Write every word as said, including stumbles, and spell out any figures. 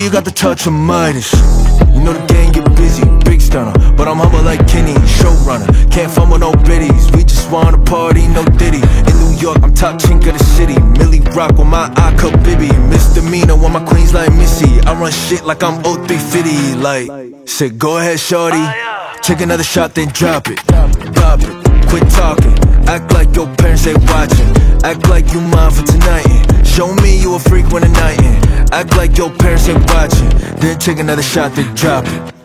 you got the touch of Midas. You know the gang get busy, big stunner, but I'm humble like Kenny, showrunner. Can't fumble no biddies, we just wanna party, no Diddy. In New York, I'm top chink of the city. Millie rock with my I cup Bibby. Misdemeanor when my queens like Missy. I run shit like I'm O three fifty. Like, say go ahead shorty, take another shot then drop it. Pop it, quit talking, act like your parents ain't watching. Act like you mine for tonight. Show me you a freak when the night in. Act like your parents ain't watching, then take another shot then drop it.